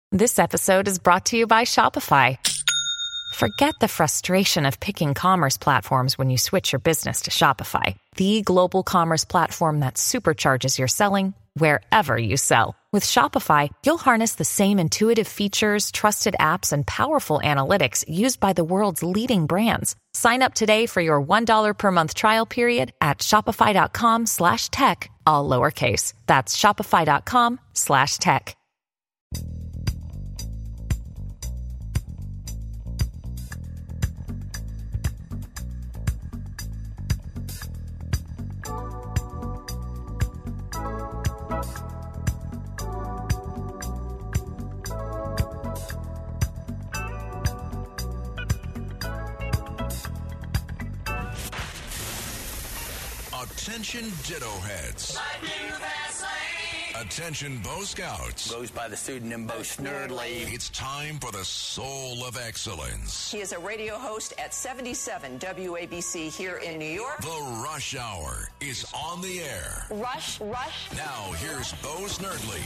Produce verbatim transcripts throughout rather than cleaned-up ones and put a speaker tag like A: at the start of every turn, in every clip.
A: This episode is brought to you by Shopify. Forget the frustration of picking commerce platforms when you switch your business to Shopify, the global commerce platform that supercharges your selling wherever you sell. With Shopify, you'll harness the same intuitive features, trusted apps, and powerful analytics used by the world's leading brands. Sign up today for your one dollar per month trial period at shopify.com slash tech, all lowercase. That's shopify.com slash tech.
B: Attention Ditto Heads. Attention Bo Scouts.
C: Goes by the pseudonym Bo Snerdley.
B: It's time for the Soul of Excellence.
D: He is a radio host at seventy-seven W A B C here in New York.
B: The Rush Hour is on the air.
D: Rush, rush.
B: Now here's Bo Snerdley.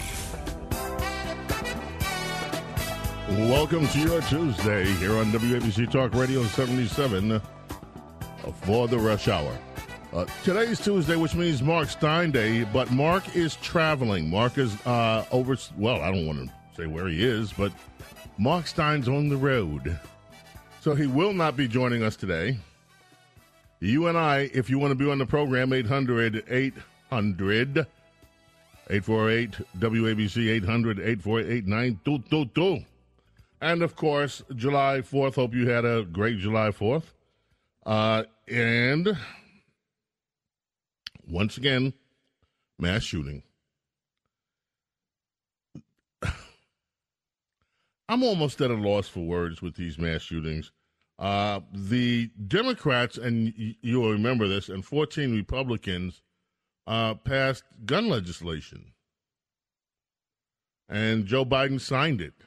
E: Welcome to your Tuesday here on W A B C Talk Radio seventy-seven for the Rush Hour. Uh, today's Tuesday, which means Mark Stein Day, but Mark is traveling. Mark is uh, over, well, I don't want to say where he is, but Mark Stein's on the road. So he will not be joining us today. You and I, if you want to be on the program, eight hundred, eight hundred, eight four eight, W A B C, eight hundred, eight four eight, nine two two two. And, of course, July fourth. Hope you had a great July fourth. Uh, and... Once again, mass shooting. I'm almost at a loss for words with these mass shootings. Uh, the Democrats, and y- you'll remember this, and fourteen Republicans uh, passed gun legislation. And Joe Biden signed it.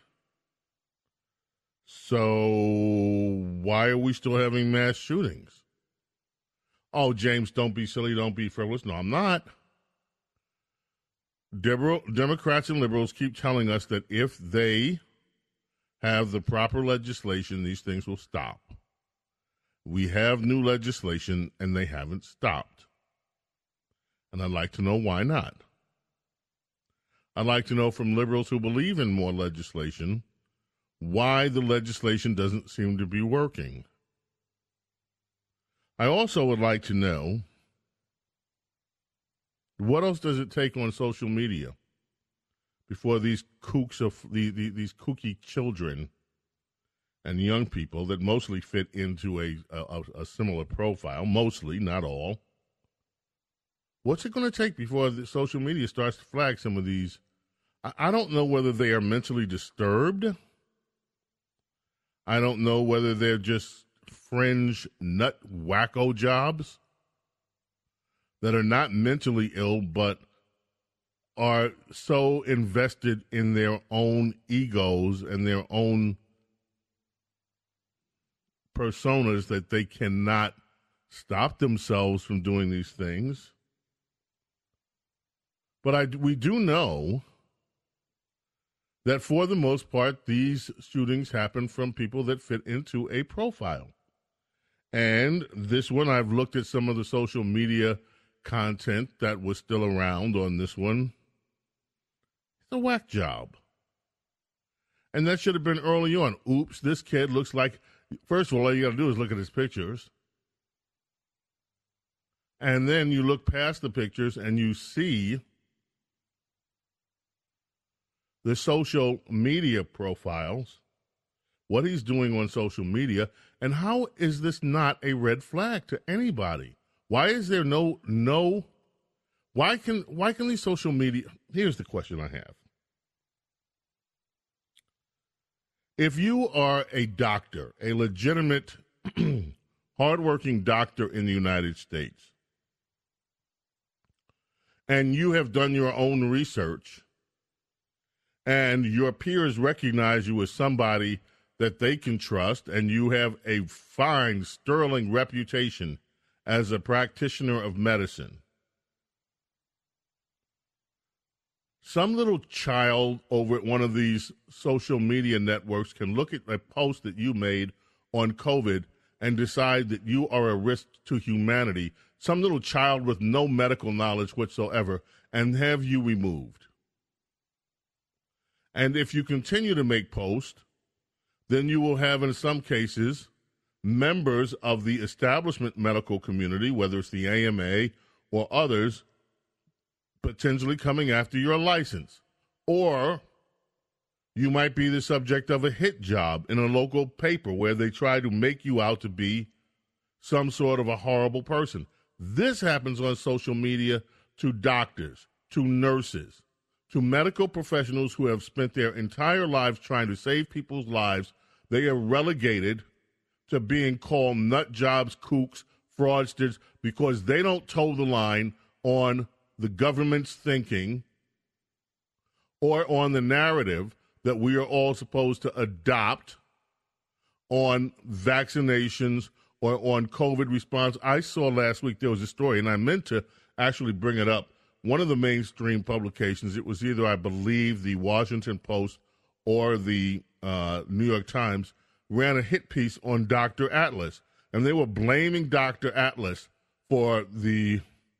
E: So why are we still having mass shootings? Oh, James, don't be silly, don't be frivolous. No, I'm not. Demo- Democrats and liberals keep telling us that if they have the proper legislation, these things will stop. We have new legislation, and they haven't stopped. And I'd like to know why not. I'd like to know from liberals who believe in more legislation why the legislation doesn't seem to be working. I also would like to know, what else does it take on social media before these kooks of the, the, these kooky children and young people that mostly fit into a, a, a similar profile, mostly, not all. What's it going to take before the social media starts to flag some of these? I, I don't know whether they are mentally disturbed. I don't know whether they're just fringe nut wacko jobs that are not mentally ill but are so invested in their own egos and their own personas that they cannot stop themselves from doing these things. But I, we do know that for the most part, these shootings happen from people that fit into a profile. And this one, I've looked at some of the social media content that was still around on this one. It's a whack job. And that should have been early on. Oops, this kid looks like, first of all, all you got to do is look at his pictures. And then you look past the pictures and you see the social media profiles, what he's doing on social media, and how is this not a red flag to anybody? Why is there no, no, why can, why can these social media, here's the question I have. If you are a doctor, a legitimate, hardworking doctor in the United States, and you have done your own research, and your peers recognize you as somebody that they can trust, and you have a fine, sterling reputation as a practitioner of medicine, some little child over at one of these social media networks can look at a post that you made on COVID and decide that you are a risk to humanity, some little child with no medical knowledge whatsoever, and have you removed. And if you continue to make posts, then you will have, in some cases, members of the establishment medical community, whether it's the A M A or others, potentially coming after your license. Or you might be the subject of a hit job in a local paper where they try to make you out to be some sort of a horrible person. This happens on social media to doctors, to nurses, to medical professionals who have spent their entire lives trying to save people's lives. They are relegated to being called nut jobs, kooks, fraudsters, because they don't toe the line on the government's thinking or on the narrative that we are all supposed to adopt on vaccinations or on COVID response. I saw last week there was a story, and I meant to actually bring it up. One of the mainstream publications, it was either, I believe, the Washington Post or the uh, New York Times, ran a hit piece on Doctor Atlas, and they were blaming Doctor Atlas for the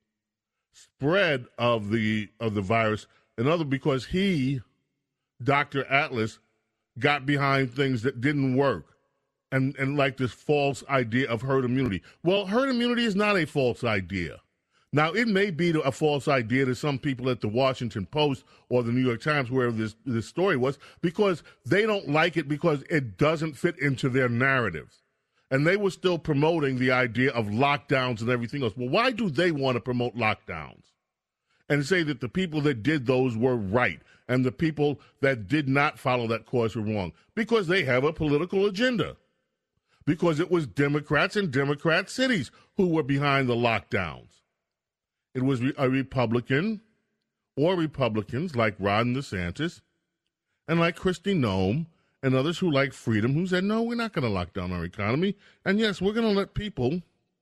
E: spread of the of the virus. In other, because he, Doctor Atlas, got behind things that didn't work, and and like this false idea of herd immunity. Well, herd immunity is not a false idea. Now, it may be a false idea to some people at the Washington Post or the New York Times, wherever this, this story was, because they don't like it because it doesn't fit into their narratives. And they were still promoting the idea of lockdowns and everything else. Well, why do they want to promote lockdowns and say that the people that did those were right and the people that did not follow that course were wrong? Because they have a political agenda. Because it was Democrats in Democrat cities who were behind the lockdowns. It was a Republican or Republicans like Ron DeSantis and like Kristi Noem and others who like freedom who said, no, we're not going to lock down our economy. And, yes, we're going to let people,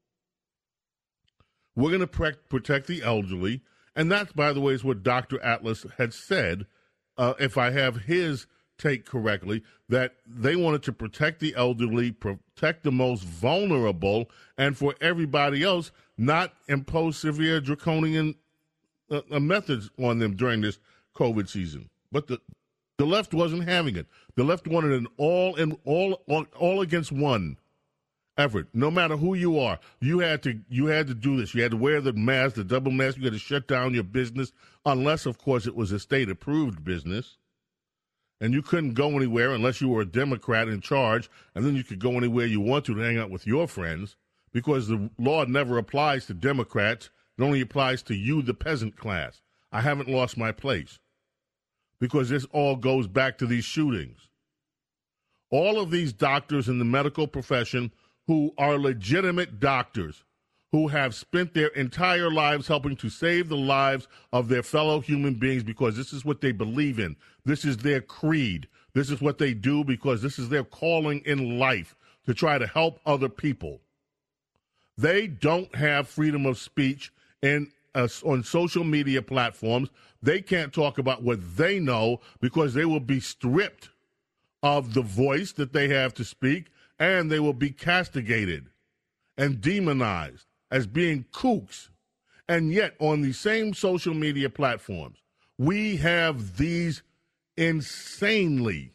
E: we're going to pre- protect the elderly. And that, by the way, is what Doctor Atlas had said, uh, if I have his take correctly, that they wanted to protect the elderly, protect the most vulnerable, and for everybody else, not impose severe draconian uh, uh, methods on them during this COVID season. But the the left wasn't having it. The left wanted an all in all all, all against one effort. No matter who you are, you had to you had to do this. You had to wear the mask, the double mask. You had to shut down your business, unless, of course, it was a state approved business. And you couldn't go anywhere unless you were a Democrat in charge, and then you could go anywhere you want to to hang out with your friends, because the law never applies to Democrats. It only applies to you, the peasant class. I haven't lost my place, because this all goes back to these shootings. All of these doctors in the medical profession who are legitimate doctors, who have spent their entire lives helping to save the lives of their fellow human beings because this is what they believe in. This is their creed. This is what they do because this is their calling in life, to try to help other people. They don't have freedom of speech in, uh, on social media platforms. They can't talk about what they know because they will be stripped of the voice that they have to speak, and they will be castigated and demonized as being kooks. And yet, on the same social media platforms, we have these insanely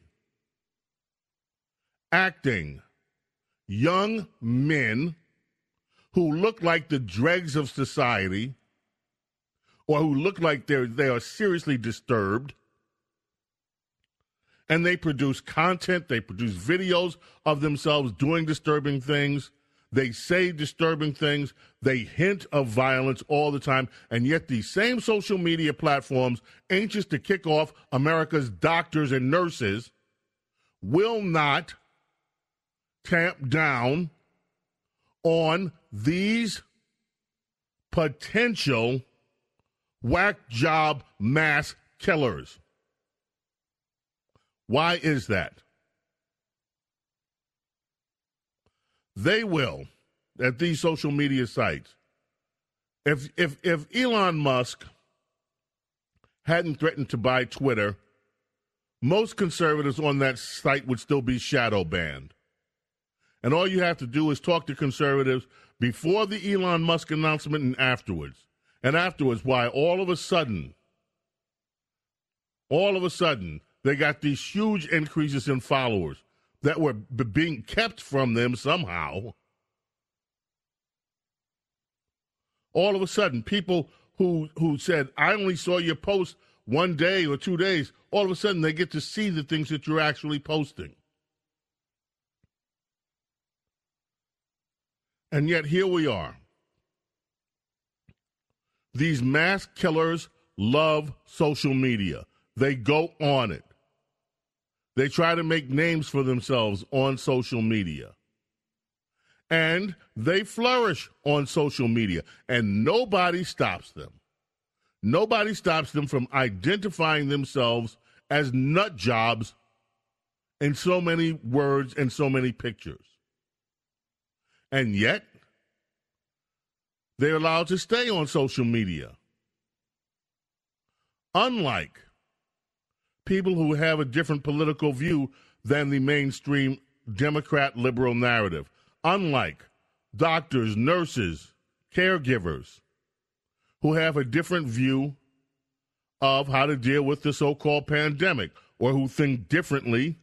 E: acting young men who look like the dregs of society, or who look like they're, they are seriously disturbed, and they produce content, they produce videos of themselves doing disturbing things. They say disturbing things. They hint of violence all the time. And yet these same social media platforms, anxious to kick off America's doctors and nurses, will not tamp down on these potential whack job mass killers. Why is that? They will, at these social media sites. If if if Elon Musk hadn't threatened to buy Twitter, most conservatives on that site would still be shadow banned. And all you have to do is talk to conservatives before the Elon Musk announcement and afterwards. And afterwards, why all of a sudden, all of a sudden, they got these huge increases in followers that were b- being kept from them somehow. All of a sudden, people who who said, I only saw your post one day or two days, all of a sudden they get to see the things that you're actually posting. And yet here we are. These mass killers love social media. They go on it. They try to make names for themselves on social media. And they flourish on social media. And nobody stops them. Nobody stops them from identifying themselves as nut jobs in so many words and so many pictures. And yet, they're allowed to stay on social media. Unlike people who have a different political view than the mainstream Democrat liberal narrative. Unlike doctors, nurses, caregivers who have a different view of how to deal with the so-called pandemic, or who think differently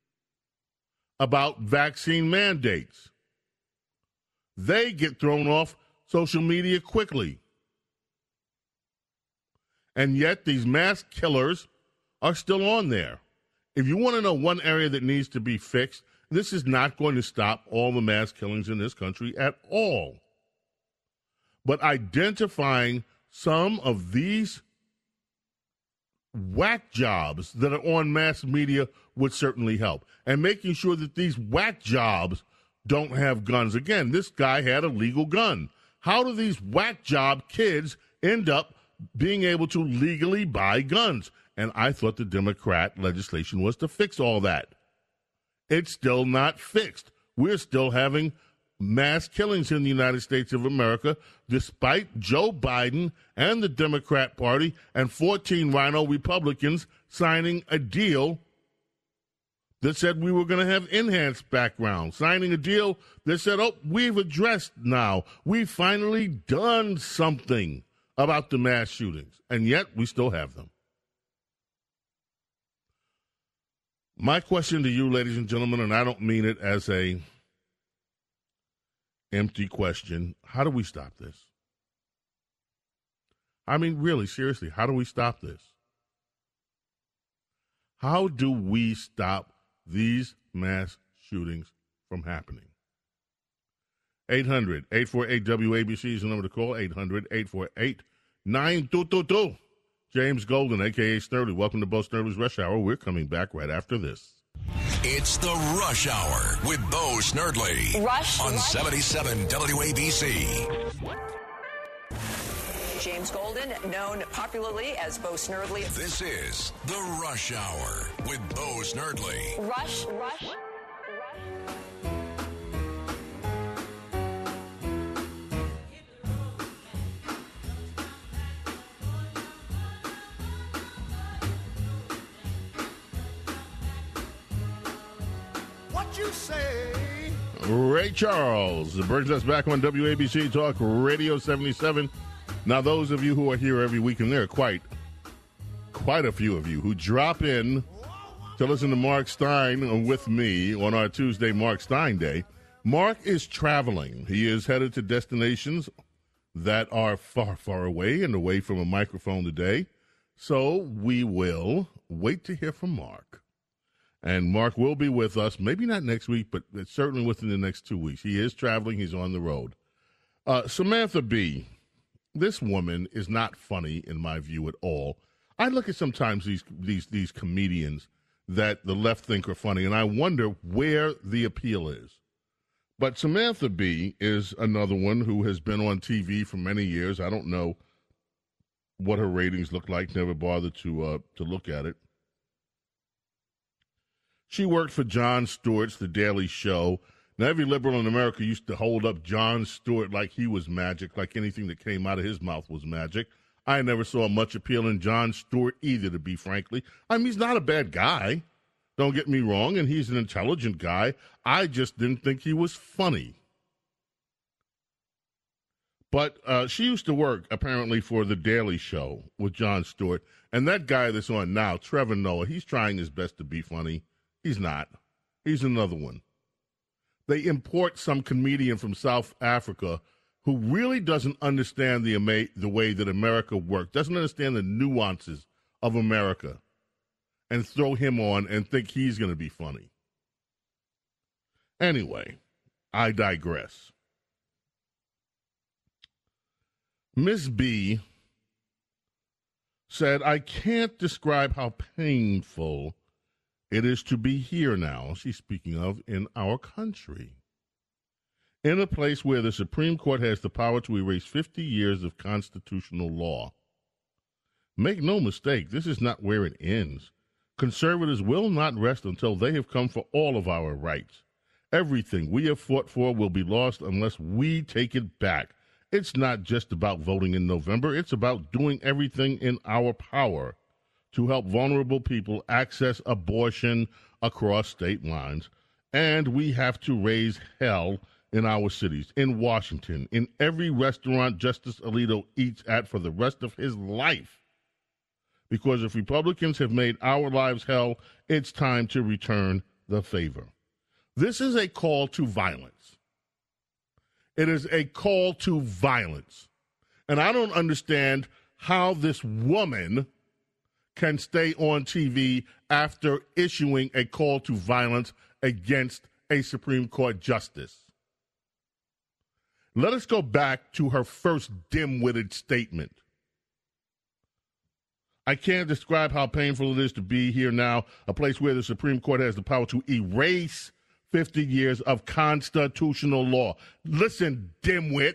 E: about vaccine mandates. They get thrown off social media quickly. And yet these mass killers are still on there. If you want to know one area that needs to be fixed, this is not going to stop all the mass killings in this country at all. But identifying some of these whack jobs that are on mass media would certainly help. And making sure that these whack jobs don't have guns. Again, this guy had a legal gun. How do these whack job kids end up being able to legally buy guns? And I thought the Democrat legislation was to fix all that. It's still not fixed. We're still having mass killings in the United States of America, despite Joe Biden and the Democrat Party and fourteen rhino Republicans signing a deal that said we were going to have enhanced background, signing a deal that said, oh, we've addressed now. We've finally done something about the mass shootings, and yet we still have them. My question to you, ladies and gentlemen, and I don't mean it as a empty question, how do we stop this? I mean, really, seriously, how do we stop this? How do we stop these mass shootings from happening? eight hundred, eight four eight, W A B C is the number to call, eight hundred, eight four eight, nine two two two. James Golden, a k a. Snerdly. Welcome to Bo Snerdly's Rush Hour. We're coming back right after this.
B: It's the Rush Hour with Bo Snerdly.
D: Rush
B: on
D: Rush.
B: seventy-seven W A B C.
D: James Golden, known popularly as Bo Snerdly.
B: This is the Rush Hour with Bo Snerdly.
D: Rush, Rush, Rush.
E: Ray Charles brings us back on W A B C Talk Radio seventy-seven. Now, those of you who are here every week, and there are quite, quite a few of you who drop in to listen to Mark Steyn with me on our Tuesday Mark Steyn Day. Mark is traveling. He is headed to destinations that are far, far away and away from a microphone today. So we will wait to hear from Mark. And Mark will be with us, maybe not next week, but certainly within the next two weeks. He is traveling. He's on the road. Uh, Samantha Bee, this woman is not funny in my view at all. I look at sometimes these these these comedians that the left think are funny, and I wonder where the appeal is. But Samantha Bee is another one who has been on T V for many years. I don't know what her ratings look like. Never bothered to uh, to look at it. She worked for Jon Stewart's The Daily Show. Now, every liberal in America used to hold up Jon Stewart like he was magic, like anything that came out of his mouth was magic. I never saw much appeal in Jon Stewart either, to be frankly. I mean, he's not a bad guy. Don't get me wrong, and he's an intelligent guy. I just didn't think he was funny. But uh, she used to work, apparently, for The Daily Show with Jon Stewart. And that guy that's on now, Trevor Noah, he's trying his best to be funny. He's not. He's another one. They import some comedian from South Africa who really doesn't understand the, ama- the way that America works, doesn't understand the nuances of America, and throw him on and think he's going to be funny. Anyway, I digress. Miss B said, I can't describe how painful it is to be here now, she's speaking of, in our country. In a place where the Supreme Court has the power to erase fifty years of constitutional law. Make no mistake, this is not where it ends. Conservatives will not rest until they have come for all of our rights. Everything we have fought for will be lost unless we take it back. It's not just about voting in November. It's about doing everything in our power to help vulnerable people access abortion across state lines. And we have to raise hell in our cities, in Washington, in every restaurant Justice Alito eats at for the rest of his life. Because if Republicans have made our lives hell, it's time to return the favor. This is a call to violence. It is a call to violence. And I don't understand how this woman can stay on T V after issuing a call to violence against a Supreme Court justice. Let us go back to her first dim-witted statement. I can't describe how painful it is to be here now, a place where the Supreme Court has the power to erase fifty years of constitutional law. Listen, dimwit.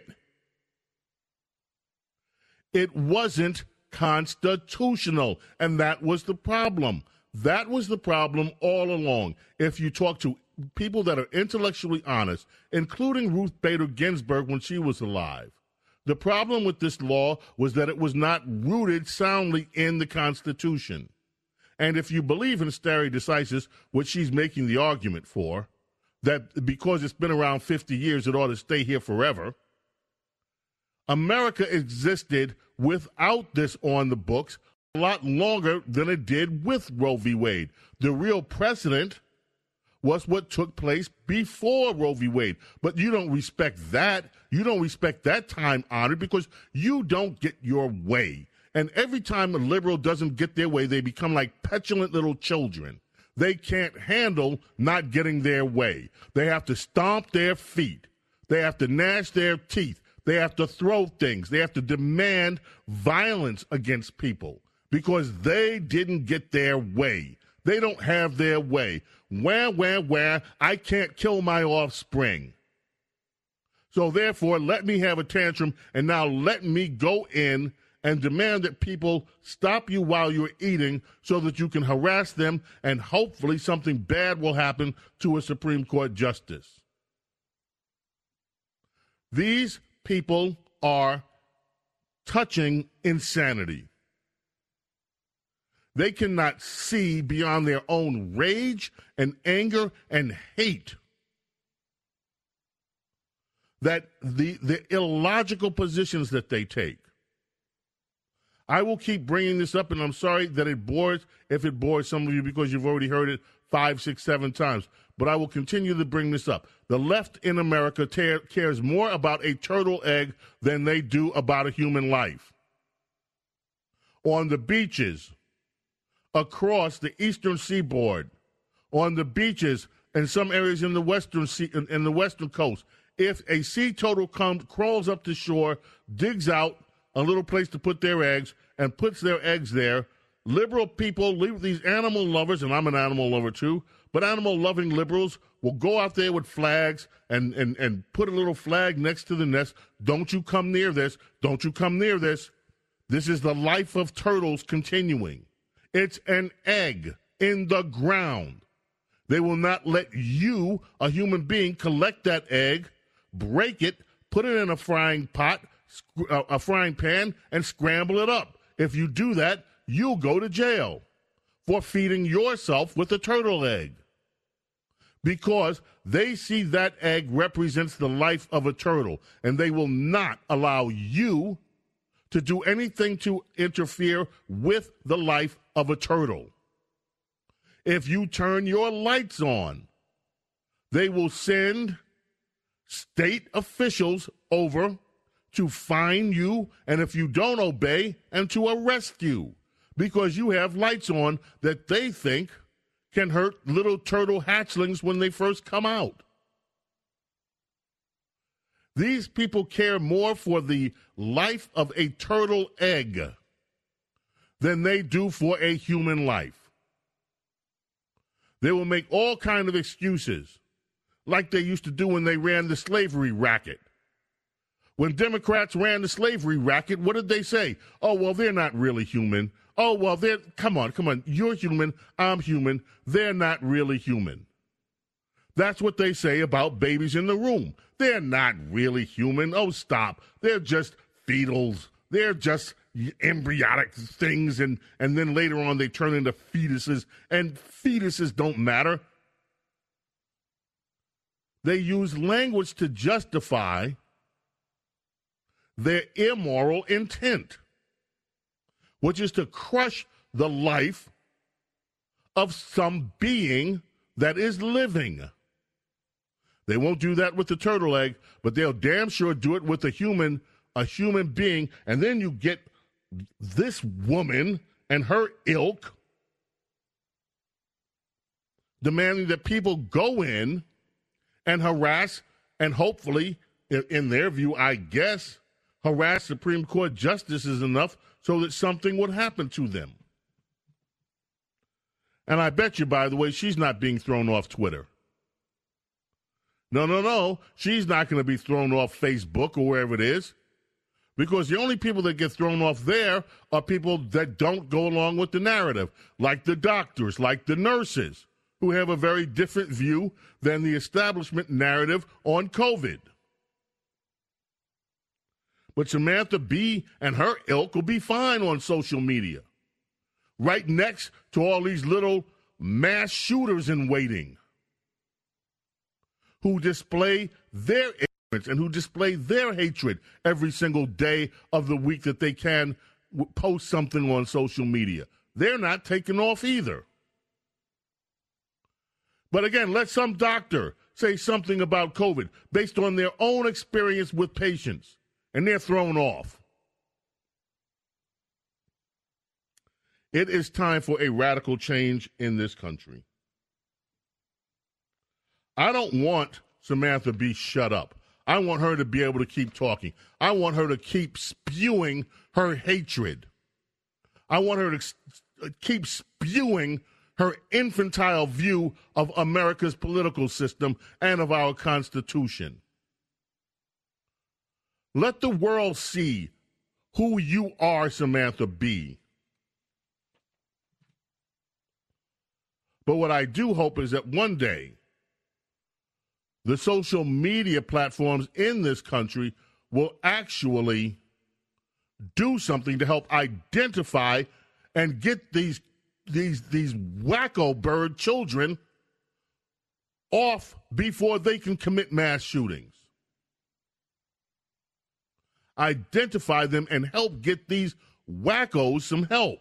E: It wasn't constitutional, and that was the problem. That was the problem all along. If you talk to people that are intellectually honest, including Ruth Bader Ginsburg when she was alive, the problem with this law was that it was not rooted soundly in the Constitution. And if you believe in stare decisis, which she's making the argument for, that because it's been around fifty years, it ought to stay here forever, America existed without this on the books a lot longer than it did with Roe v. Wade. The real precedent was what took place before Roe v. Wade. But you don't respect that. You don't respect that time honored because you don't get your way. And every time a liberal doesn't get their way, they become like petulant little children. They can't handle not getting their way. They have to stomp their feet. They have to gnash their teeth. They have to throw things. They have to demand violence against people because they didn't get their way. They don't have their way. Where, where, where, I can't kill my offspring. So therefore, let me have a tantrum, and now let me go in and demand that people stop you while you're eating so that you can harass them, and hopefully something bad will happen to a Supreme Court justice. These people are touching insanity. They cannot see beyond their own rage and anger and hate that the, the illogical positions that they take. I will keep bringing this up, and I'm sorry that it bores, if it bores some of you because you've already heard it five, six, seven times, but I will continue to bring this up. The left in America tear, cares more about a turtle egg than they do about a human life. On the beaches, across the eastern seaboard, on the beaches and some areas in the western sea, in, in the western coast, if a sea turtle comes, crawls up to shore, digs out a little place to put their eggs, and puts their eggs there, liberal people, these animal lovers, and I'm an animal lover too, but animal-loving liberals will go out there with flags and, and, and put a little flag next to the nest. Don't you come near this. Don't you come near this. This is the life of turtles continuing. It's an egg in the ground. They will not let you, a human being, collect that egg, break it, put it in a frying pot, a frying pan and scramble it up. If you do that, you'll go to jail for feeding yourself with a turtle egg. Because they see that egg represents the life of a turtle, and they will not allow you to do anything to interfere with the life of a turtle. If you turn your lights on, they will send state officials over to fine you, and if you don't obey, and to arrest you, because you have lights on that they think can hurt little turtle hatchlings when they first come out. These people care more for the life of a turtle egg than they do for a human life. They will make all kinds of excuses, like they used to do when they ran the slavery racket. When Democrats ran the slavery racket, what did they say? Oh, well, they're not really human. Oh, well, they're, come on, come on. You're human. I'm human. They're not really human. That's what they say about babies in the womb. They're not really human. Oh, stop. They're just fetals. They're just embryonic things, and, and then later on they turn into fetuses, and fetuses don't matter. They use language to justify their immoral intent, which is to crush the life of some being that is living. They won't do that with the turtle egg, but they'll damn sure do it with a human, a human being, and then you get this woman and her ilk demanding that people go in and harass and hopefully, in their view, I guess, harass Supreme Court justices enough so that something would happen to them. And I bet you, by the way, she's not being thrown off Twitter. No, no, no. She's not going to be thrown off Facebook or wherever it is, because the only people that get thrown off there are people that don't go along with the narrative, like the doctors, like the nurses, who have a very different view than the establishment narrative on COVID. But Samantha Bee and her ilk will be fine on social media, right next to all these little mass shooters in waiting who display their ignorance and who display their hatred every single day of the week that they can w- post something on social media. They're not taken off either. But again, let some doctor say something about COVID based on their own experience with patients, and they're thrown off. It is time for a radical change in this country. I don't want Samantha Bee shut up. I want her to be able to keep talking. I want her to keep spewing her hatred. I want her to keep spewing her infantile view of America's political system and of our Constitution. Let the world see who you are, Samantha Bee. But what I do hope is that one day, the social media platforms in this country will actually do something to help identify and get these these these wacko bird children off before they can commit mass shootings. Identify them and help get these wackos some help.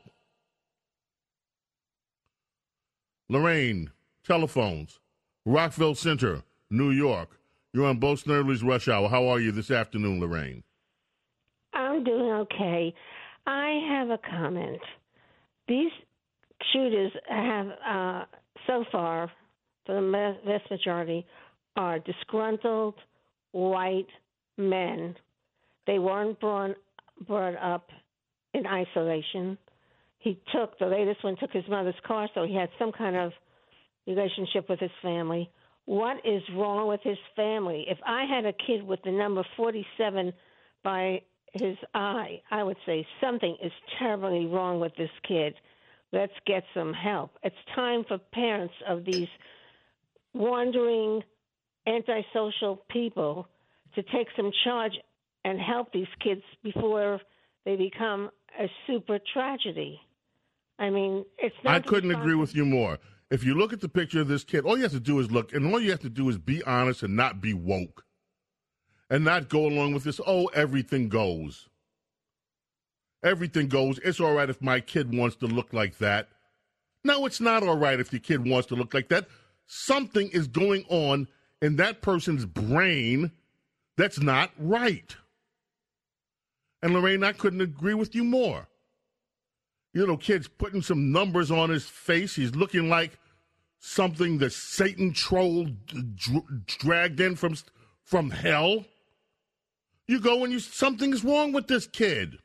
E: Lorraine, telephones, Rockville Center, New York. You're on Bo Snerdley's Rush Hour. How are you this afternoon, Lorraine?
F: I'm doing okay. I have a comment. These shooters have, uh, so far, for the vast majority, are disgruntled white men. They weren't brought, brought up in isolation. He took, the latest one took his mother's car, so he had some kind of relationship with his family. What is wrong with his family? If I had a kid with the number forty-seven by his eye, I would say something is terribly wrong with this kid. Let's get some help. It's time for parents of these wandering, antisocial people to take some charge and help these kids before they become a super tragedy. I mean, it's not.
E: I couldn't agree with you more. If you look at the picture of this kid, all you have to do is look, and all you have to do is be honest and not be woke. And not go along with this, oh, everything goes. Everything goes. It's all right if my kid wants to look like that. No, it's not all right if your kid wants to look like that. Something is going on in that person's brain that's not right. And Lorraine, I couldn't agree with you more. You little kid's putting some numbers on his face. He's looking like something that Satan troll dr- dragged in from, from hell. You go and you, something's wrong with this kid.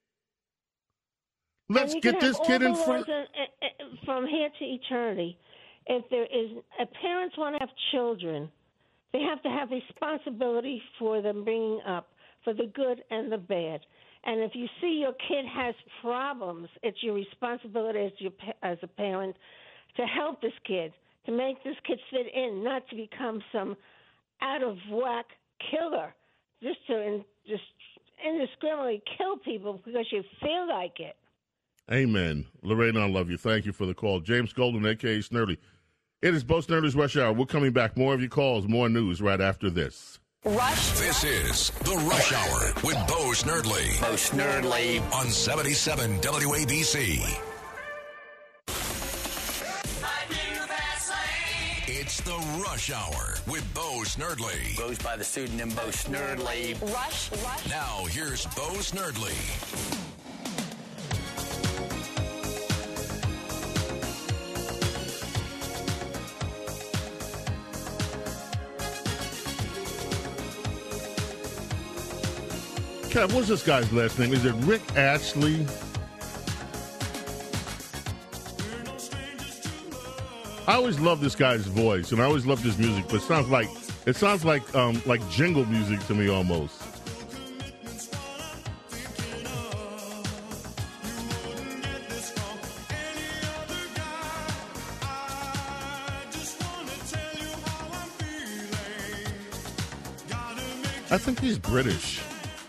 E: Let's get this kid in front.
F: From here to eternity, if there is, if parents want to have children, they have to have responsibility for them bringing up, for the good and the bad. And if you see your kid has problems, it's your responsibility as your as a parent to help this kid, to make this kid fit in, not to become some out of whack killer, just to in, just indiscriminately kill people because you feel like it.
E: Amen. Lorraine, I love you. Thank you for the call. James Golden, a k a. Snerdly. It is Bo Snerdly's Rush Hour. We're coming back. More of your calls, more news right after this.
B: Rush. This is the Rush Hour with Bo Snerdly.
C: Bo Snerdly.
B: On seventy-seven W A B C. It's the Rush Hour with Bo Snerdly.
C: Goes by the pseudonym Bo Snerdly.
D: Rush, Rush.
B: Now, here's Bo Snerdly.
E: Kev, what's this guy's last name? Is it Rick Astley? I always love this guy's voice, and I always love his music, but it sounds like it sounds like um, like jingle music to me almost. I think he's British.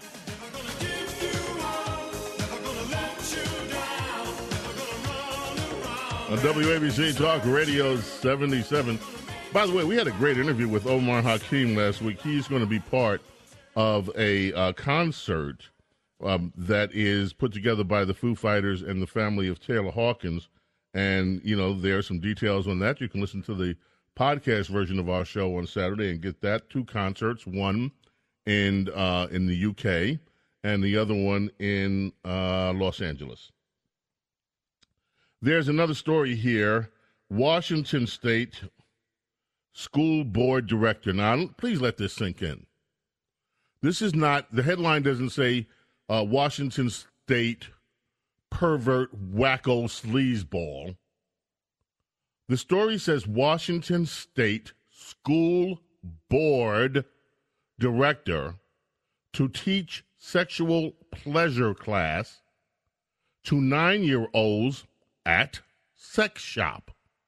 E: On W A B C Talk Radio seventy-seven. By the way, we had a great interview with Omar Hakim last week. He's going to be part of a uh, concert um, that is put together by the Foo Fighters and the family of Taylor Hawkins. And, you know, there are some details on that. You can listen to the podcast version of our show on Saturday and get that. Two concerts, one in, uh, in the U K and the other one in uh, Los Angeles. There's another story here. Washington State School Board Director. Now, please let this sink in. This is not, the headline doesn't say uh, Washington State pervert wacko sleazeball. The story says Washington State School Board Director to teach sexual pleasure class to nine-year-olds at sex shop.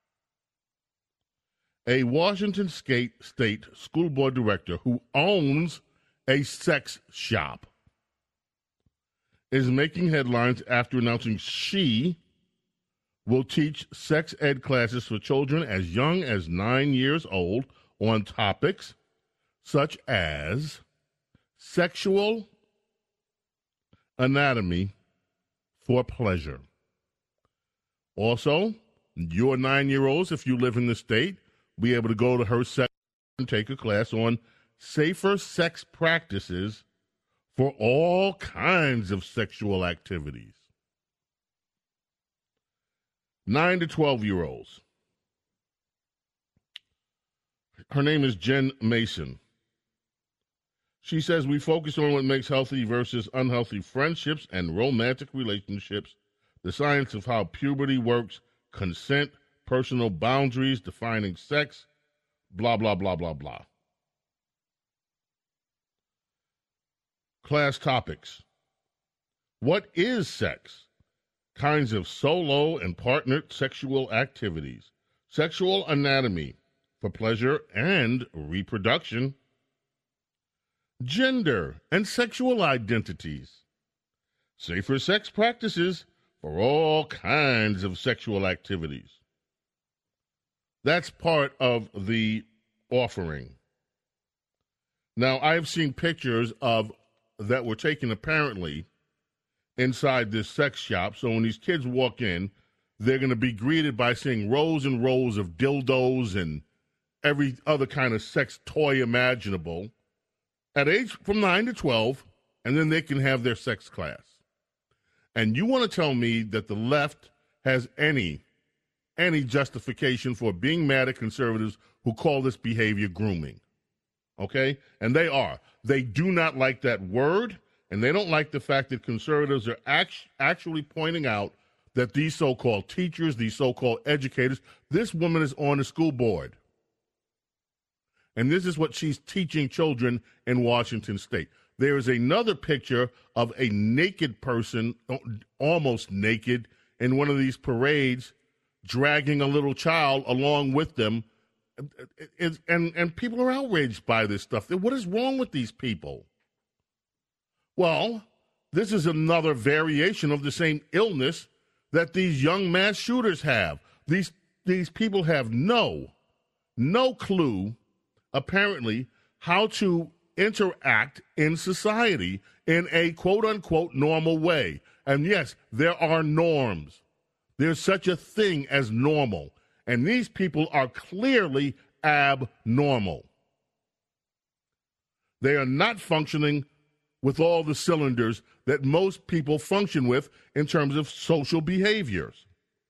E: A Washington State State School Board Director who owns a sex shop is making headlines after announcing she will teach sex ed classes for children as young as nine years old on topics such as sexual anatomy for pleasure. Also, your nine-year-olds, if you live in the state, will be able to go to her sex and take a class on safer sex practices for all kinds of sexual activities. Nine to twelve-year-olds. Her name is Jen Mason. She says we focus on what makes healthy versus unhealthy friendships and romantic relationships, the science of how puberty works, consent, personal boundaries, defining sex, blah, blah, blah, blah, blah. Class topics. What is sex? Kinds of solo and partnered sexual activities. Sexual anatomy for pleasure and reproduction. gender, and sexual identities. Safer sex practices for all kinds of sexual activities. That's part of the offering. Now, I've seen pictures of that were taken apparently inside this sex shop. So when these kids walk in, they're going to be greeted by seeing rows and rows of dildos and every other kind of sex toy imaginable at age from nine to twelve, and then they can have their sex class. And you want to tell me that the left has any, any justification for being mad at conservatives who call this behavior grooming, okay? And they are. They do not like that word, and they don't like the fact that conservatives are act- actually pointing out that these so-called teachers, these so-called educators, this woman is on the school board. And this is what she's teaching children in Washington State. There is another picture of a naked person, almost naked, in one of these parades, dragging a little child along with them. And, and, and people are outraged by this stuff. What is wrong with these people? Well, this is another variation of the same illness that these young mass shooters have. These, these people have no, no clue, apparently, how to interact in society in a quote-unquote normal way. And yes, there are norms. There's such a thing as normal. And these people are clearly abnormal. They are not functioning with all the cylinders that most people function with in terms of social behaviors.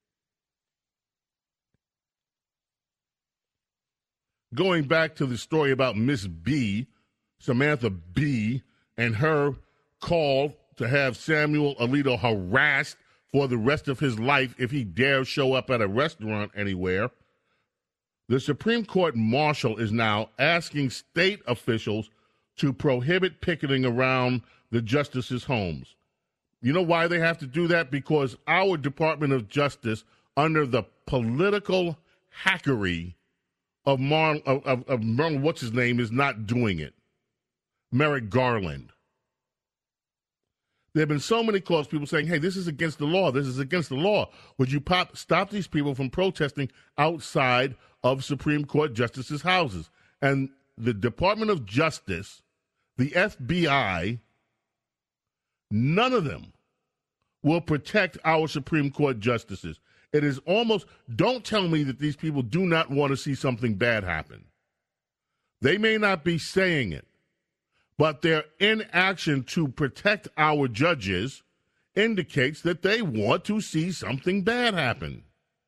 E: Going back to the story about Miss B, Samantha B, and her call to have Samuel Alito harassed for the rest of his life if he dares show up at a restaurant anywhere, the Supreme Court marshal is now asking state officials to prohibit picketing around the justices' homes. You know why they have to do that? Because our Department of Justice, under the political hackery of Mar, of, of, of Mar, what's his name, is not doing it. Merrick Garland. There have been so many calls, people saying, hey, this is against the law. This is against the law. Would you pop, stop these people from protesting outside of Supreme Court justices' houses? And the Department of Justice, the F B I, none of them will protect our Supreme Court justices. It is almost, don't tell me that these people do not want to see something bad happen. They may not be saying it, but their inaction to protect our judges indicates that they want to see something bad happen.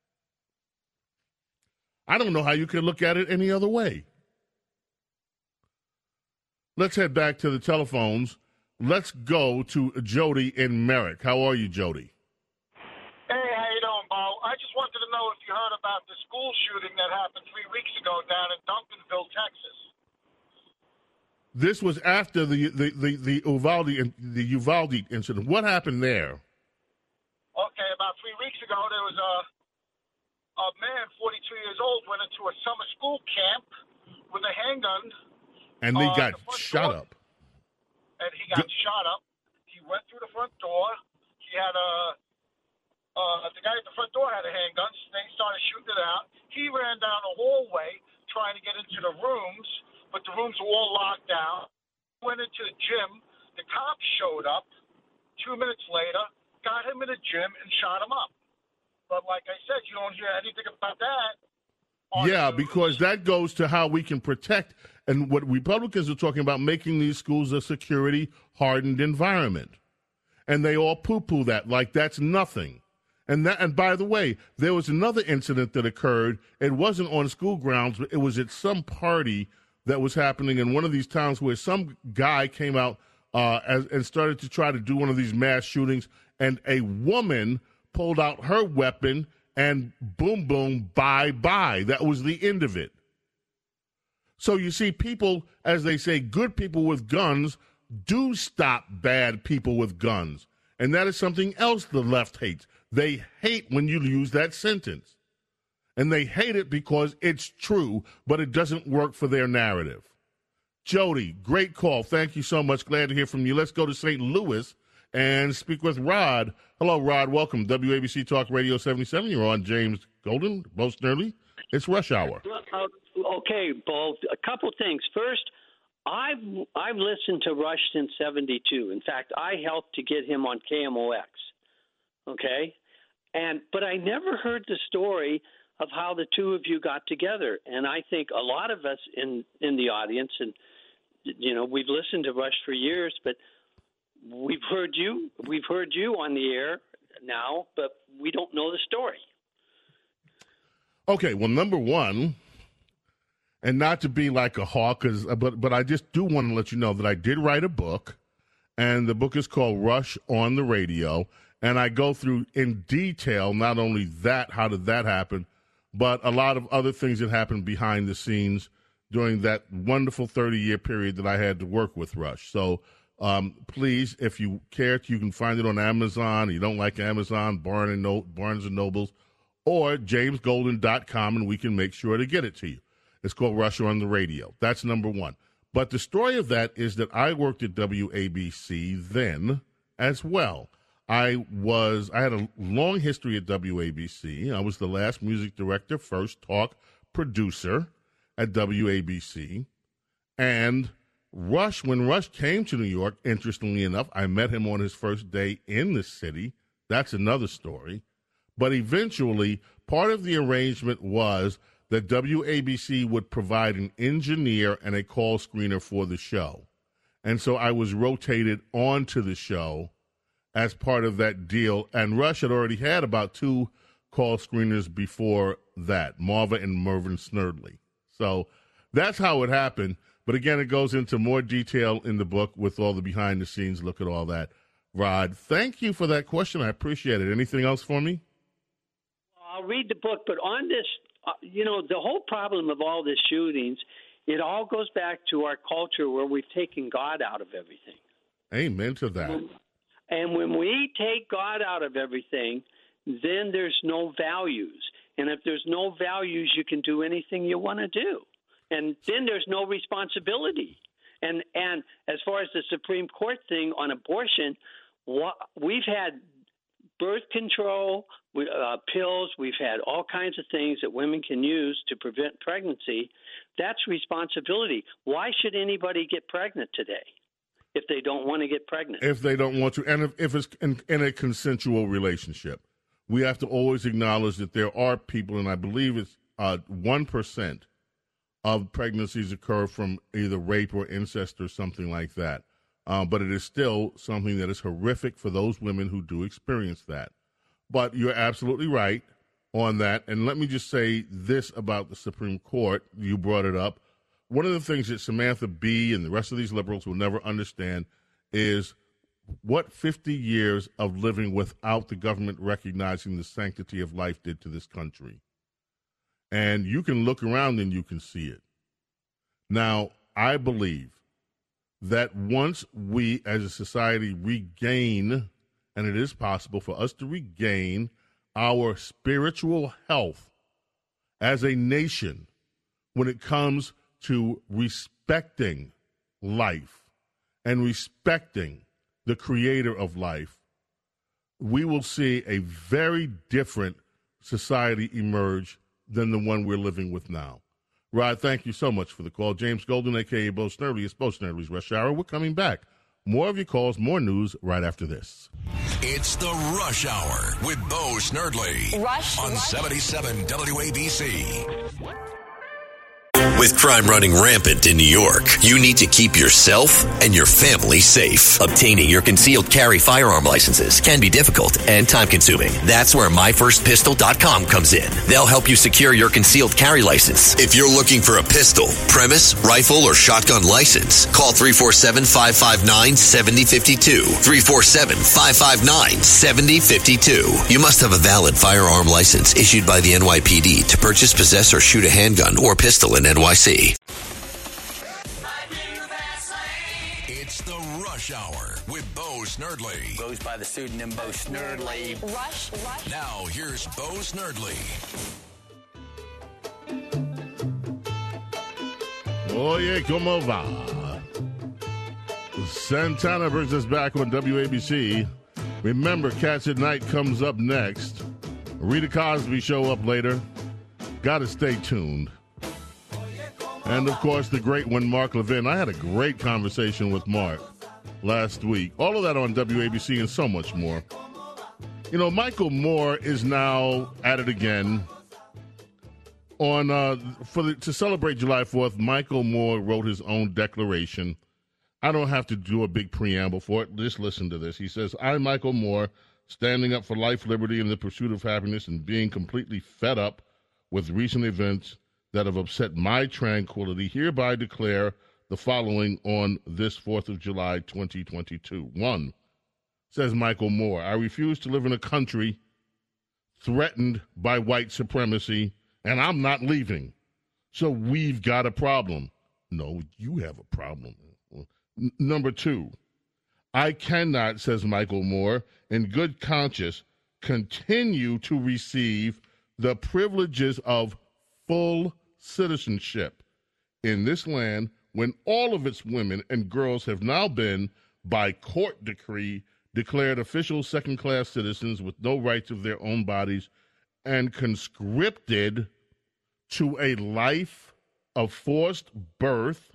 E: I don't know how you can look at it any other way. Let's head back to the telephones. Let's go to Jody in Merrick. How are you, Jody?
G: Hey, how you doing, Bo? I just wanted to know if you heard about the school shooting that happened three weeks ago down in Duncanville, Texas.
E: This was after the the the, the Uvalde the Uvalde incident. What happened there?
G: Okay, about three weeks ago, there was a a man, forty-two years old, went into a summer school camp with a handgun.
E: And they
G: uh,
E: got
G: the
E: shot
G: door,
E: up.
G: And he got G- shot up. He went through the front door. He had a uh, the guy at the front door had a handgun. So they started shooting it out. He ran down a hallway trying to get into the rooms, but the rooms were all locked down. Went into the gym. The cops showed up two minutes later, got him in the gym, and shot him up. But like I said, you don't hear anything about that.
E: Yeah, because that goes to how we can protect, and what Republicans are talking about, making these schools a security-hardened environment. And they all poo-poo that like that's nothing. And that, and by the way, there was another incident that occurred. It wasn't on school grounds, but it was at some party that was happening in one of these towns where some guy came out uh, as, and started to try to do one of these mass shootings, and a woman pulled out her weapon, and boom, boom, bye-bye. That was the end of it. So you see, people, as they say, good people with guns do stop bad people with guns. And that is something else the left hates. They hate when you use that sentence. And they hate it because it's true, but it doesn't work for their narrative. Jody, great call. Thank you so much. Glad to hear from you. Let's go to Saint Louis and speak with Rod. Hello, Rod. Welcome. W A B C Talk Radio seventy-seven. You're on James Golden, Bo Snerdley. It's Rush Hour.
H: Uh, okay, Bo. A couple things. First, I've I've listened to Rush since seventy-two. In fact, I helped to get him on K M O X. Okay, and but I never heard the story of how the two of you got together. And I think a lot of us in in the audience, and you know, we've listened to Rush for years, but we've heard you. We've heard you on the air now, but we don't know the story.
E: Okay, well, number one, and not to be like a hawk, cause, but but I just do want to let you know that I did write a book, and the book is called Rush on the Radio, and I go through in detail not only that, how did that happen, but a lot of other things that happened behind the scenes during that wonderful thirty-year period that I had to work with Rush. So um, please, if you care, you can find it on Amazon. You don't like Amazon, Barnes and, no- Barnes and Nobles, or james golden dot com, and we can make sure to get it to you. It's called Rush on the Radio. That's number one. But the story of that is that I worked at W A B C then as well. I was I had a long history at W A B C. I was the last music director, first talk producer at W A B C. And Rush, when Rush came to New York, interestingly enough, I met him on his first day in the city. That's another story. But eventually, part of the arrangement was that W A B C would provide an engineer and a call screener for the show. And so I was rotated onto the show as part of that deal. And Rush had already had about two call screeners before that, Marva and Mervyn Snerdley. So that's how it happened. But again, it goes into more detail in the book with all the behind-the-scenes look at all that. Rod, thank you for that question. I appreciate it. Anything else for me?
H: I'll read the book, but on this, uh, you know, the whole problem of all the shootings, it all goes back to our culture where we've taken God out of everything.
E: Amen to that.
H: And when we take God out of everything, then there's no values. And if there's no values, you can do anything you want to do. And then there's no responsibility. And and as far as the Supreme Court thing on abortion, what, we've had birth control we, uh, pills. We've had all kinds of things that women can use to prevent pregnancy. That's responsibility. Why should anybody get pregnant today if they don't want to get pregnant?
E: If they don't want to, and if, if it's in, in a consensual relationship. We have to always acknowledge that there are people, and I believe it's uh, one percent of pregnancies occur from either rape or incest or something like that. Uh, but it is still something that is horrific for those women who do experience that. But you're absolutely right on that. And let me just say this about the Supreme Court. You brought it up. One of the things that Samantha Bee and the rest of these liberals will never understand is what fifty years of living without the government recognizing the sanctity of life did to this country. And you can look around and you can see it. Now, I believe that once we as a society regain, and it is possible for us to regain our spiritual health as a nation when it comes to respecting life and respecting the creator of life, we will see a very different society emerge than the one we're living with now. Rod, thank you so much for the call. James Golden, a k a. Bo Snerdley. It's Bo Snerdley's Rush Hour. We're coming back. More of your calls, more news right after this.
B: It's the Rush Hour with Bo Snerdley.
D: Rush
B: on
D: Rush.
B: seventy-seven W A B C.
I: With crime running rampant in New York, you need to keep yourself and your family safe. Obtaining your concealed carry firearm licenses can be difficult and time-consuming. That's where my first pistol dot com comes in. They'll help you secure your concealed carry license. If you're looking for a pistol, premise, rifle, or shotgun license, call three four seven, five five nine, seven zero five two. three four seven, five five nine, seven zero five two. You must have a valid firearm license issued by the N Y P D to purchase, possess, or shoot a handgun or pistol in N Y C.
B: It's the Rush Hour with Bo Snerdley.
C: Goes by the pseudonym Bo Snerdley.
D: Rush, Rush.
B: Now here's Bo Snerdley.
E: Oye, como va? Santana brings us back on W A B C. Remember, Cats at Night comes up next. Rita Cosby show up later. Got to stay tuned. And, of course, the great one, Mark Levin. I had a great conversation with Mark last week. All of that on W A B C and so much more. You know, Michael Moore is now at it again. On uh, for the, to celebrate July fourth, Michael Moore wrote his own declaration. I don't have to do a big preamble for it. Just listen to this. He says, I, Michael Moore, standing up for life, liberty, and the pursuit of happiness, and being completely fed up with recent events that have upset my tranquility, hereby declare the following on this fourth of July, twenty twenty-two. One, says Michael Moore, I refuse to live in a country threatened by white supremacy, and I'm not leaving. So we've got a problem. No, you have a problem. N- number two, I cannot, says Michael Moore, in good conscience, continue to receive the privileges of full citizenship in this land when all of its women and girls have now been, by court decree, declared official second-class citizens with no rights of their own bodies and conscripted to a life of forced birth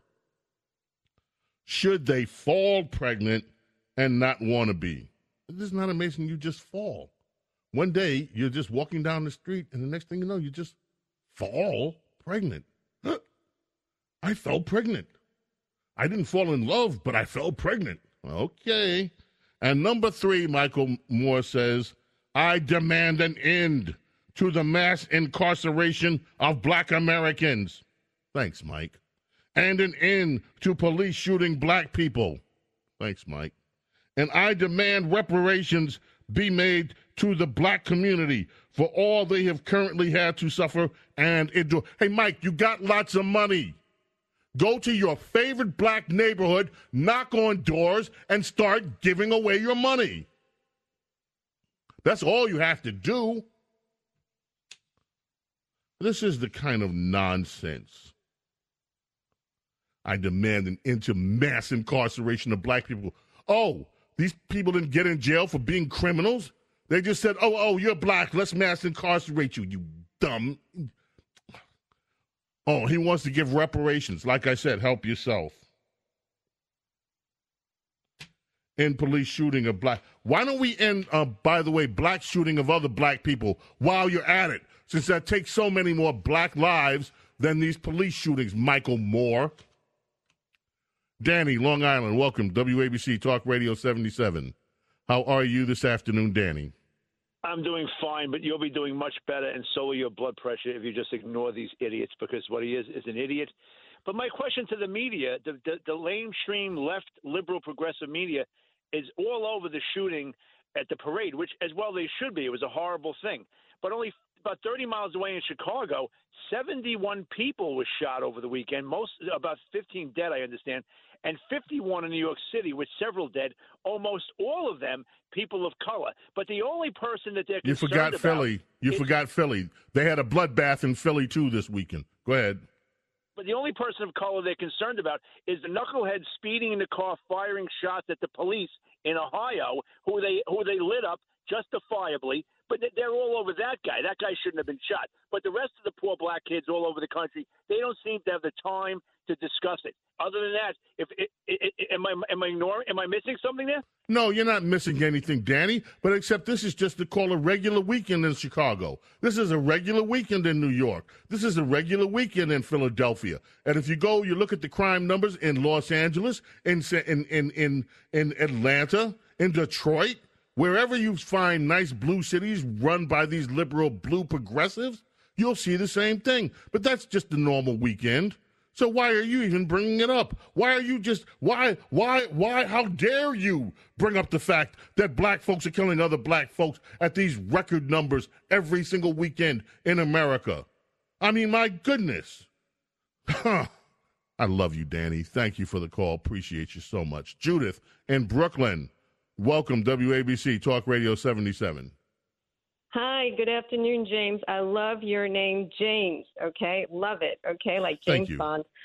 E: should they fall pregnant and not want to be. This is not amazing. You just fall. One day, you're just walking down the street, and the next thing you know, you just fall pregnant. I fell pregnant. I didn't fall in love, but I fell pregnant. Okay. And number three, Michael Moore says, I demand an end to the mass incarceration of black Americans. Thanks, Mike. And an end to police shooting black people. Thanks, Mike. And I demand reparations be made to the black community for all they have currently had to suffer and endure. Hey, Mike, you got lots of money. Go to your favorite black neighborhood, knock on doors, and start giving away your money. That's all you have to do. This is the kind of nonsense. I demand an end to mass incarceration of black people. Oh, these people didn't get in jail for being criminals? They just said, oh, oh, you're black, let's mass incarcerate you, you dumb. Oh, he wants to give reparations. Like I said, help yourself. End police shooting of black. Why don't we end, uh, by the way, black shooting of other black people while you're at it? Since that takes so many more black lives than these police shootings, Michael Moore. Danny, Long Island, welcome. W A B C Talk Radio seventy-seven. How are you this afternoon, Danny?
J: I'm doing fine, but you'll be doing much better, and so will your blood pressure if you just ignore these idiots, because what he is is an idiot. But my question to the media, the, the, the lamestream left liberal progressive media is all over the shooting at the parade, which as well they should be. It was a horrible thing. But only about thirty miles away in Chicago, seventy-one people were shot over the weekend, most about fifteen dead, I understand, and fifty-one in New York City with several dead, almost all of them people of color. But the only person that they're
E: You
J: concerned
E: forgot
J: about
E: Philly. You
J: is,
E: forgot Philly. They had a bloodbath in Philly, too, this weekend. Go ahead.
J: But the only person of color they're concerned about is the knucklehead speeding in the car, firing shots at the police in Ohio, who they who they lit up justifiably. But they're all over that guy. That guy shouldn't have been shot. But the rest of the poor black kids all over the country, they don't seem to have the time to discuss it. Other than that, if it, it, it, am I am I ignoring? Am I missing something there?
E: No, you're not missing anything, Danny. But except this is just to call a regular weekend in Chicago. This is a regular weekend in New York. This is a regular weekend in Philadelphia. And if you go, you look at the crime numbers in Los Angeles, in in in in, in Atlanta, in Detroit. Wherever you find nice blue cities run by these liberal blue progressives, you'll see the same thing. But that's just the normal weekend. So why are you even bringing it up? Why are you just, why, why, why, how dare you bring up the fact that black folks are killing other black folks at these record numbers every single weekend in America? I mean, my goodness. Huh. I love you, Danny. Thank you for the call. Appreciate you so much. Judith in Brooklyn. Welcome, W A B C Talk Radio seventy-seven.
K: Hi, good afternoon, James. I love your name, James, okay? Love it, okay? Like James Bond.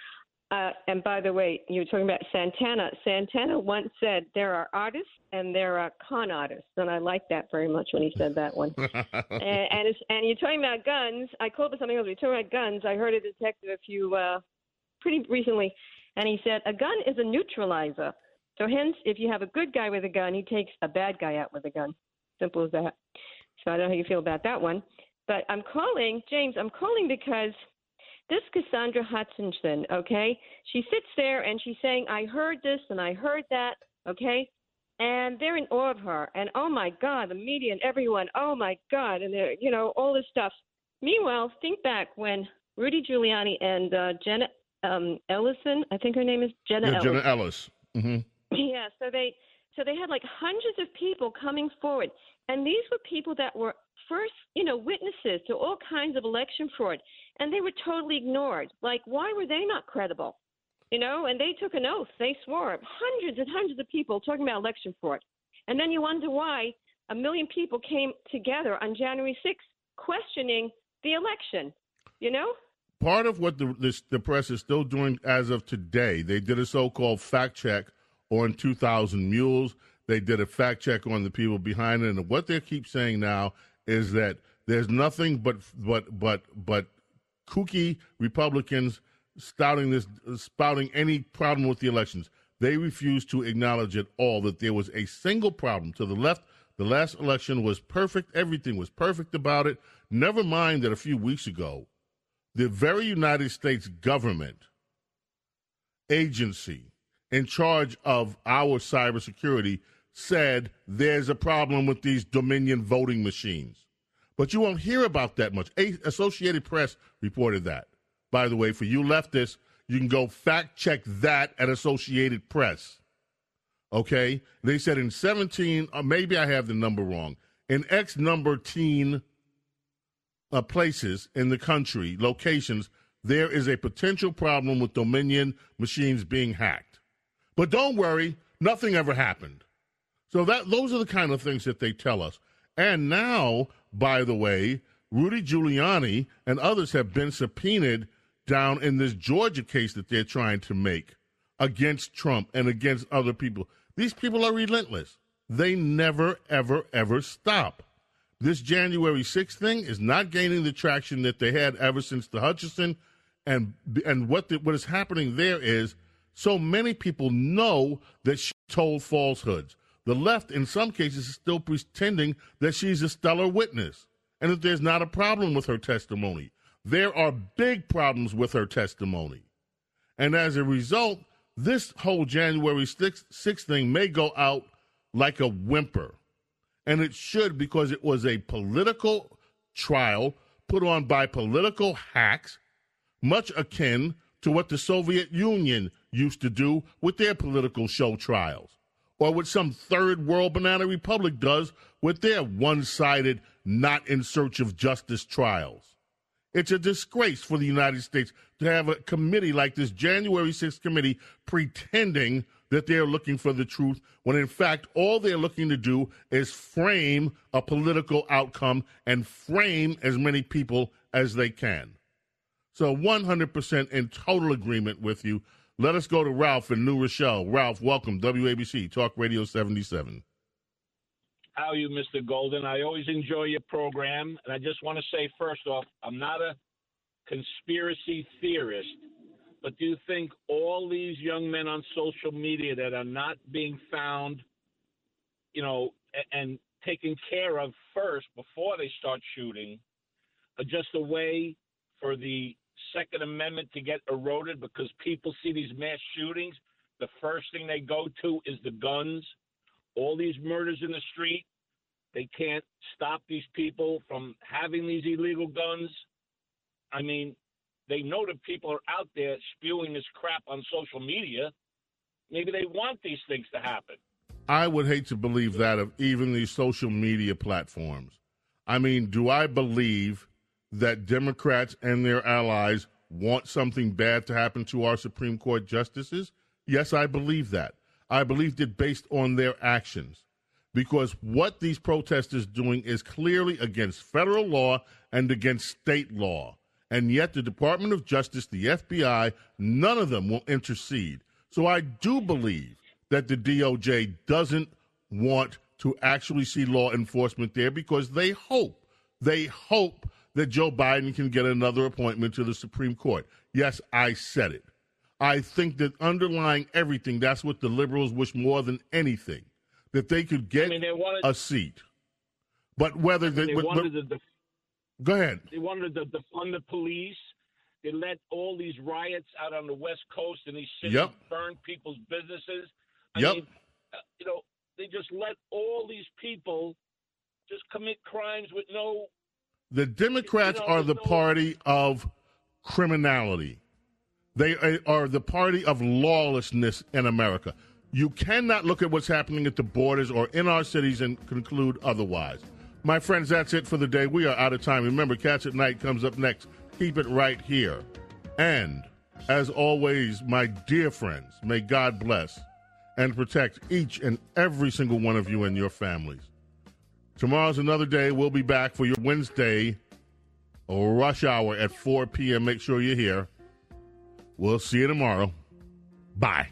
K: Uh, and by the way, you were talking about Santana. Santana once said there are artists and there are con artists, and I liked that very much when he said that one. and and, it's, and you're talking about guns. I called for something else. We're talking about guns. I heard a detective a few uh, pretty recently, and he said a gun is a neutralizer. So hence, if you have a good guy with a gun, he takes a bad guy out with a gun. Simple as that. So I don't know how you feel about that one. But I'm calling, James, I'm calling because this Cassandra Hutchinson, okay, she sits there and she's saying, I heard this and I heard that, okay, and they're in awe of her. And, oh, my God, the media and everyone, oh, my God, and, they're, you know, all this stuff. Meanwhile, think back when Rudy Giuliani and uh, Jenna um, Ellison, I think her name is Jenna
E: yeah,
K: Ellis.
E: Jenna Ellis. Mm-hmm.
K: Yeah, so they so they had like hundreds of people coming forward. And these were people that were first, you know, witnesses to all kinds of election fraud. And they were totally ignored. Like, why were they not credible? You know, and they took an oath. They swore. Hundreds and hundreds of people talking about election fraud. And then you wonder why a million people came together on January sixth questioning the election, you know?
E: Part of what the, this, the press is still doing as of today, they did a so-called fact check on two thousand Mules. They did a fact check on the people behind it. And what they keep saying now is that there's nothing but but but but kooky Republicans spouting this, spouting any problem with the elections. They refuse to acknowledge at all that there was a single problem. To the left, the last election was perfect. Everything was perfect about it. Never mind that a few weeks ago, the very United States government agency in charge of our cybersecurity said there's a problem with these Dominion voting machines. But you won't hear about that much. Associated Press reported that. By the way, for you leftists, you can go fact check that at Associated Press. Okay? They said in seventeen, or maybe I have the number wrong, in X number teen uh, places in the country, locations, there is a potential problem with Dominion machines being hacked. But don't worry, nothing ever happened. So that those are the kind of things that they tell us. And now, by the way, Rudy Giuliani and others have been subpoenaed down in this Georgia case that they're trying to make against Trump and against other people. These people are relentless. They never, ever, ever stop. This January sixth thing is not gaining the traction that they had ever since the Hutchinson. And and what the, what is happening there is so many people know that she told falsehoods. The left, in some cases, is still pretending that she's a stellar witness and that there's not a problem with her testimony. There are big problems with her testimony. And as a result, this whole January sixth thing may go out like a whimper. And it should, because it was a political trial put on by political hacks, much akin to what the Soviet Union used to do with their political show trials, or what some third world banana republic does with their one-sided, not in search of justice trials. It's a disgrace for the United States to have a committee like this January sixth committee pretending that they're looking for the truth, when in fact all they're looking to do is frame a political outcome and frame as many people as they can. So one hundred percent in total agreement with you. Let us go to Ralph in New Rochelle. Ralph, welcome, W A B C, Talk Radio seventy-seven.
L: How are you, Mister Golden? I always enjoy your program, and I just want to say, first off, I'm not a conspiracy theorist, but do you think all these young men on social media that are not being found, you know, and taken care of first before they start shooting, are just a way for the Second Amendment to get eroded because people see these mass shootings, the first thing they go to is the guns. All these murders in the street, they can't stop these people from having these illegal guns. I mean, they know that people are out there spewing this crap on social media. Maybe they want these things to happen.
E: I would hate to believe that of even these social media platforms. I mean, do I believe that Democrats and their allies want something bad to happen to our Supreme Court justices? Yes, I believe that. I believed it based on their actions, because what these protesters doing is clearly against federal law and against state law. And yet the Department of Justice, the F B I, none of them will intercede. So I do believe that the D O J doesn't want to actually see law enforcement there because they hope, they hope that Joe Biden can get another appointment to the Supreme Court. Yes, I said it. I think that underlying everything, that's what the liberals wish more than anything, that they could get
L: I mean, they wanted,
E: a seat. But whether they,
L: they
E: but,
L: wanted
E: but,
L: to def-
E: go ahead.
L: They wanted to defund the police. They let all these riots out on the West Coast and these cities
E: Yep.
L: burn people's businesses. I
E: Yep.
L: mean, uh, you know, they just let all these people just commit crimes with no.
E: The Democrats
L: You know,
E: are the
L: no-
E: party of criminality. They are the party of lawlessness in America. You cannot look at what's happening at the borders or in our cities and conclude otherwise. My friends, that's it for the day. We are out of time. Remember, Cats at Night comes up next. Keep it right here. And, as always, my dear friends, may God bless and protect each and every single one of you and your families. Tomorrow's another day. We'll be back for your Wednesday rush hour at four p.m. Make sure you're here. We'll see you tomorrow. Bye.